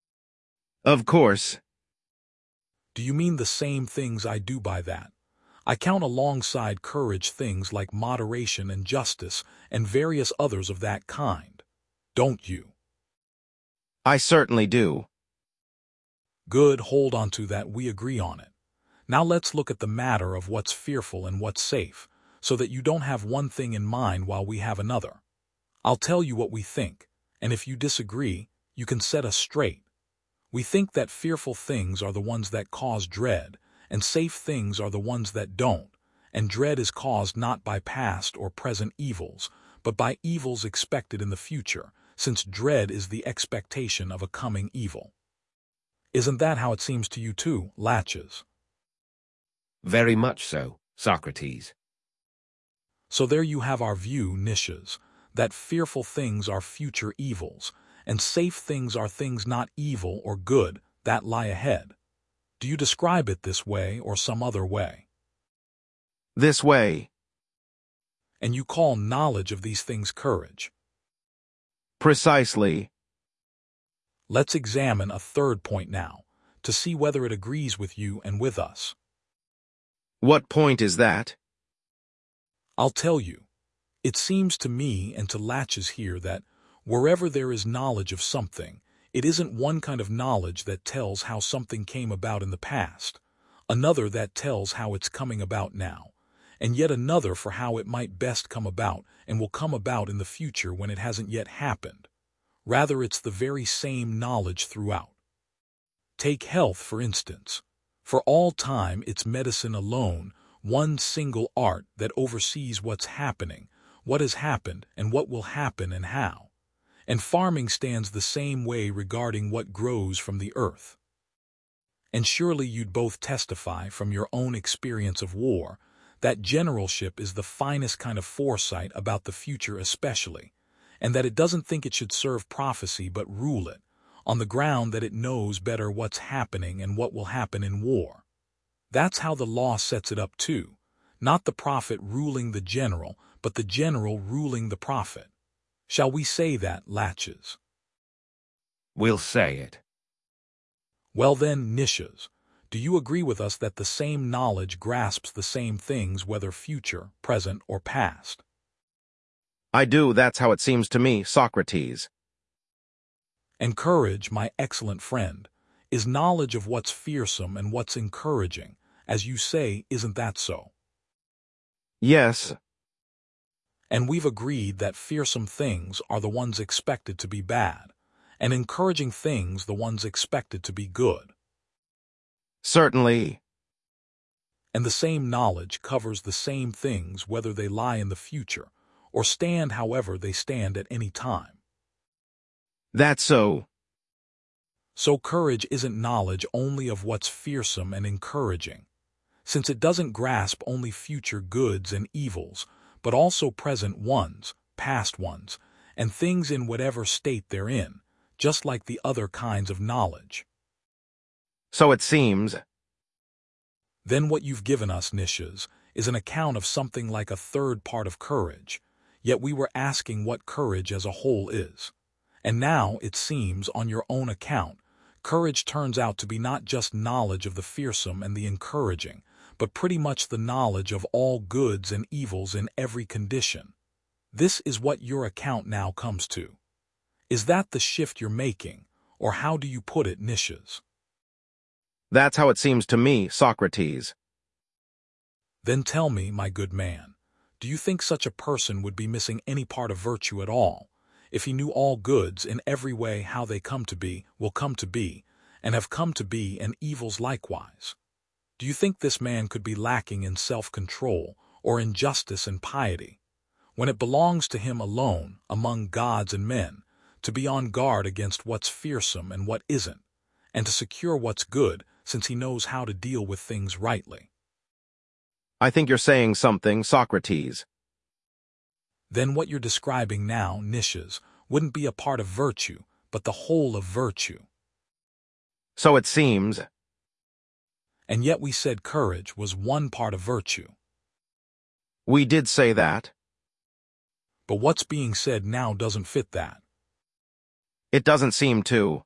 Of course. Do you mean the same things I do by that? I count alongside courage things like moderation and justice and various others of that kind. Don't you? I certainly do. Good, hold on to that, we agree on it. Now let's look at the matter of what's fearful and what's safe, so that you don't have one thing in mind while we have another. I'll tell you what we think, and if you disagree, you can set us straight. We think that fearful things are the ones that cause dread, and safe things are the ones that don't, and dread is caused not by past or present evils, but by evils expected in the future, since dread is the expectation of a coming evil. Isn't that how it seems to you too, Laches? Very much so, Socrates. So there you have our view, Nicias, that fearful things are future evils, and safe things are things not evil or good that lie ahead. Do you describe it this way or some other way? This way. And you call knowledge of these things courage. Precisely. Let's examine a third point now, to see whether it agrees with you and with us. What point is that? I'll tell you. It seems to me and to Laches here that wherever there is knowledge of something, it isn't one kind of knowledge that tells how something came about in the past, another that tells how it's coming about now, and yet another for how it might best come about and will come about in the future when it hasn't yet happened. Rather, it's the very same knowledge throughout. Take health, for instance. For all time, it's medicine alone, one single art that oversees what's happening, what has happened, and what will happen and how. And farming stands the same way regarding what grows from the earth. And surely you'd both testify from your own experience of war that generalship is the finest kind of foresight about the future especially, and that it doesn't think it should serve prophecy but rule it, on the ground that it knows better what's happening and what will happen in war. That's how the law sets it up too, not the prophet ruling the general, but the general ruling the prophet. Shall we say that, Laches? We'll say it. Well then, Nicias, do you agree with us that the same knowledge grasps the same things whether future, present, or past? I do, that's how it seems to me, Socrates. And courage, my excellent friend, is knowledge of what's fearsome and what's encouraging, as you say, isn't that so? Yes. And we've agreed that fearsome things are the ones expected to be bad, and encouraging things the ones expected to be good. Certainly. And the same knowledge covers the same things whether they lie in the future, or stand however they stand at any time. That's so. So courage isn't knowledge only of what's fearsome and encouraging. since it doesn't grasp only future goods and evils, but also present ones, past ones, and things in whatever state they're in, just like the other kinds of knowledge. So it seems. Then what you've given us, Nishas, is an account of something like a third part of courage, yet we were asking what courage as a whole is. And now, it seems, on your own account, courage turns out to be not just knowledge of the fearsome and the encouraging, but pretty much the knowledge of all goods and evils in every condition. This is what your account now comes to. Is that the shift you're making, or how do you put it, Nishas? That's how it seems to me, Socrates. Then tell me, my good man, do you think such a person would be missing any part of virtue at all, if he knew all goods in every way how they come to be, will come to be, and have come to be, and evils likewise? Do you think this man could be lacking in self-control or in justice and piety, when it belongs to him alone, among gods and men, to be on guard against what's fearsome and what isn't, and to secure what's good, since he knows how to deal with things rightly? I think you're saying something, Socrates. Then what you're describing now, Nishas, wouldn't be a part of virtue, but the whole of virtue. So it seems. And yet we said courage was one part of virtue. We did say that. But what's being said now doesn't fit that. It doesn't seem to.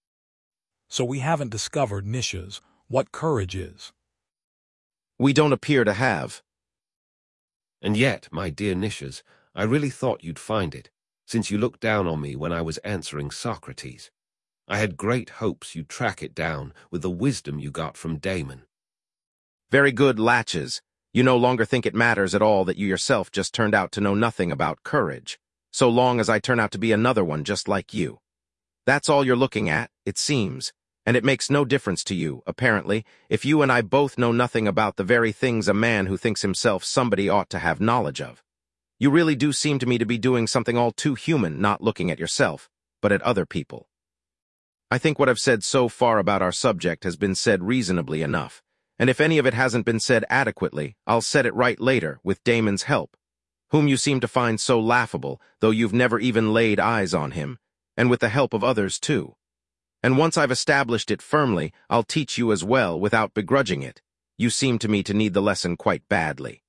So we haven't discovered, Nishas, what courage is. We don't appear to have. And yet, my dear Nishas, I really thought you'd find it, since you looked down on me when I was answering Socrates. I had great hopes you'd track it down with the wisdom you got from Damon. Very good, Latches. You no longer think it matters at all that you yourself just turned out to know nothing about courage, so long as I turn out to be another one just like you. That's all you're looking at, it seems, and it makes no difference to you, apparently, if you and I both know nothing about the very things a man who thinks himself somebody ought to have knowledge of. You really do seem to me to be doing something all too human, not looking at yourself, but at other people. I think what I've said so far about our subject has been said reasonably enough, and if any of it hasn't been said adequately, I'll set it right later, with Damon's help, whom you seem to find so laughable, though you've never even laid eyes on him, and with the help of others too. And once I've established it firmly, I'll teach you as well, without begrudging it. You seem to me to need the lesson quite badly.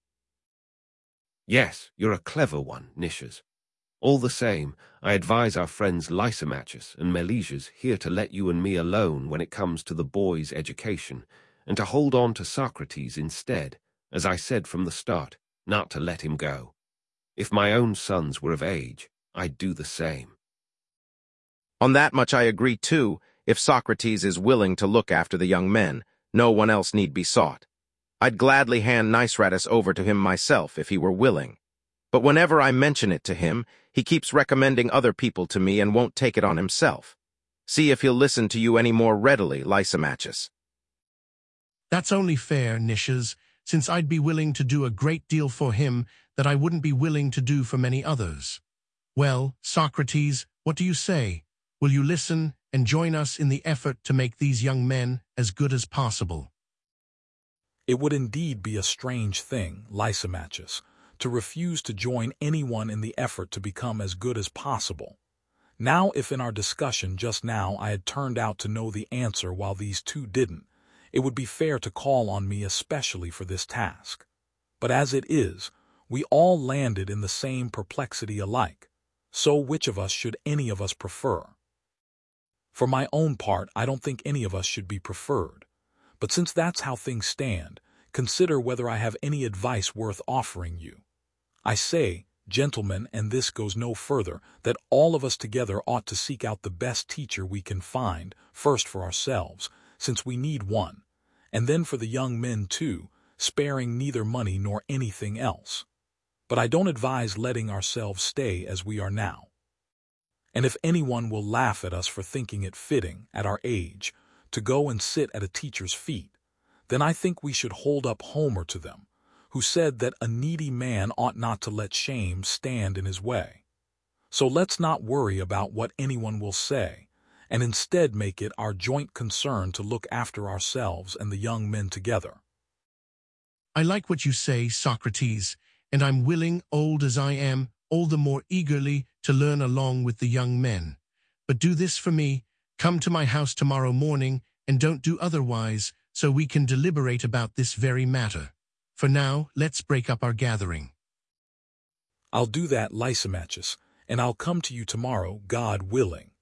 Yes, you're a clever one, Nishas. All the same, I advise our friends Lysimachus and Meleges here to let you and me alone when it comes to the boy's education, and to hold on to Socrates instead, as I said from the start, not to let him go. If my own sons were of age, I'd do the same. On that much I agree too. If Socrates is willing to look after the young men, no one else need be sought. I'd gladly hand Niceradus over to him myself if he were willing. But whenever I mention it to him, he keeps recommending other people to me and won't take it on himself. See if he'll listen to you any more readily, Lysimachus. That's only fair, Nishas, since I'd be willing to do a great deal for him that I wouldn't be willing to do for many others. Well, Socrates, what do you say? Will you listen and join us in the effort to make these young men as good as possible? It would indeed be a strange thing, Lysimachus, to refuse to join anyone in the effort to become as good as possible. Now, if in our discussion just now I had turned out to know the answer while these two didn't, it would be fair to call on me especially for this task. But as it is, we all landed in the same perplexity alike. So which of us should any of us prefer? For my own part, I don't think any of us should be preferred. But since that's how things stand, consider whether I have any advice worth offering you. I say, gentlemen, and this goes no further, that all of us together ought to seek out the best teacher we can find, first for ourselves, since we need one, and then for the young men too, sparing neither money nor anything else. But I don't advise letting ourselves stay as we are now. And if anyone will laugh at us for thinking it fitting, at our age, to go and sit at a teacher's feet, then I think we should hold up Homer to them, who said that a needy man ought not to let shame stand in his way. So let's not worry about what anyone will say, and instead make it our joint concern to look after ourselves and the young men together. I like what you say, Socrates, and I'm willing, old as I am, all the more eagerly to learn along with the young men. But do this for me, come to my house tomorrow morning, and don't do otherwise, so we can deliberate about this very matter. For now, let's break up our gathering. I'll do that, Lysimachus, and I'll come to you tomorrow, God willing.